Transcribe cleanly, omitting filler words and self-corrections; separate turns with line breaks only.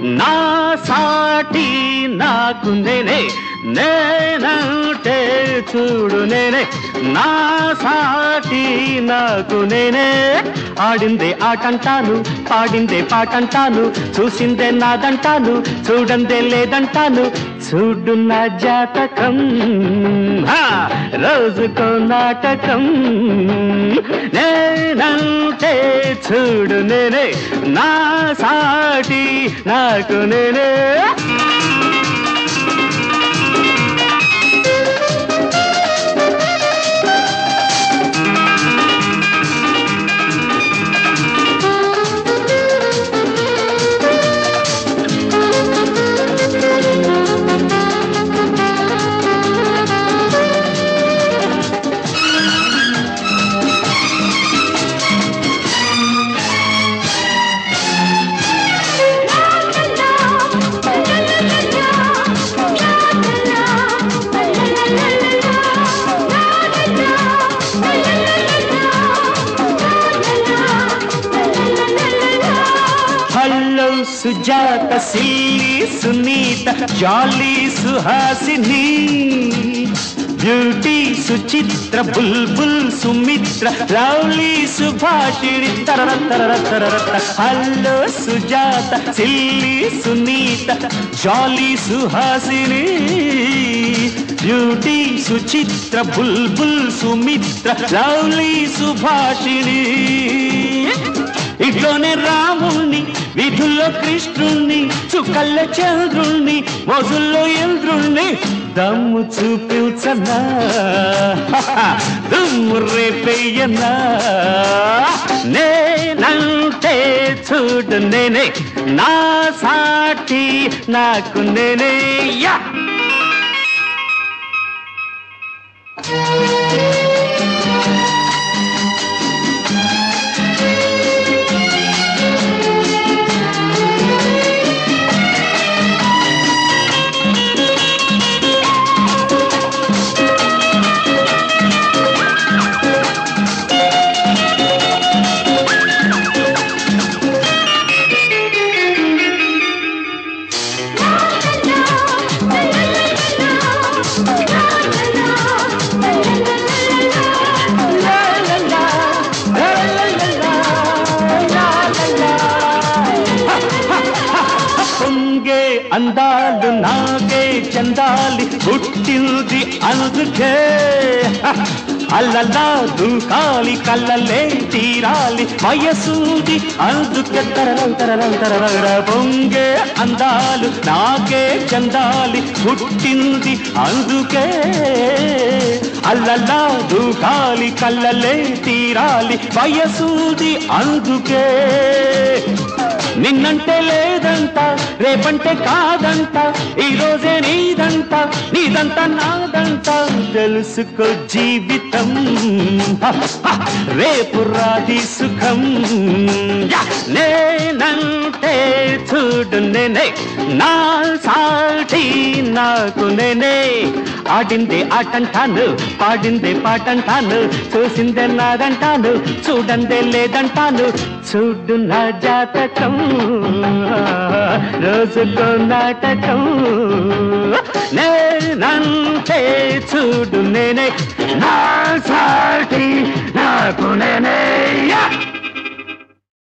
నా సాటి నాకు నేనే, నేనంటే చూడు నేనే, నా సాటి నాకు నేనే. ఆడిందే ఆటంటాను, పాడిందే పాటంటాను, చూసిందే నాదంటాను, చూడందే లేదంటాను. చూడు నా జాతకం, రోజుకో నాటకం. నేనంటే చూడు నేనే, నా సాటి నాకు నేనే. Hello Sujatha, silly Sunitha, jolly Suhasini, beauty Suchitra, బుల్బుల్ సుమిత్ర, లవ్లీ సుభాషిణి. తరర తరర తరర. Hello Sujatha, silly Sunitha, jolly Suhasini, beauty Suchitra, బుల్బుల్ సుమిత్ర, లవ్లీ సుభాషిణి. ఇట్లోనే రాముణ్ణి, వీధుల్లో కృష్ణుణ్ణి, చుక్కల్ల చంద్రుణ్ణి, మోజుల్లో ఇంద్రుణ్ణి. దమ్ము చూపించనా, దుమ్ము రేపెయ్యనా. నేనంటే చూడు నేనే, నా సాటి నాకు నేనే. యా అందాలు నాకే చందాలి, పుట్టింది అందుకే. అల్లలా దూకాలి, కళ్ళలే తీరాలి, వయసూది అందుకే. తరరం తరరం తరర. పొంగే అందాలు నాకే చందాలి, పుట్టింది అందుకే. అల్లలా దూకాలి, కళ్ళలే తీరాలి, వయసూది అందుకే. నిన్నంటే లేదంట, రేపంటే కాదంట, ఈ రోజే నీదంట, నీదంట నాదంట. తెలుసుకో జీవితం, రేపు రాది సుఖం. నేనంటే చూడు నేనే, నా సాటి నాకు నేనే. ఆడిందే ఆటంటాను, పాడిందే పాటంటాను, చూసిందే నాదంటాను, చూడందే లేదంటాను. చూడు నా జాతకం, రోజుకో నాటకం. నేనంటే చూడు నేనే, నా సాటి నాకు నేనే.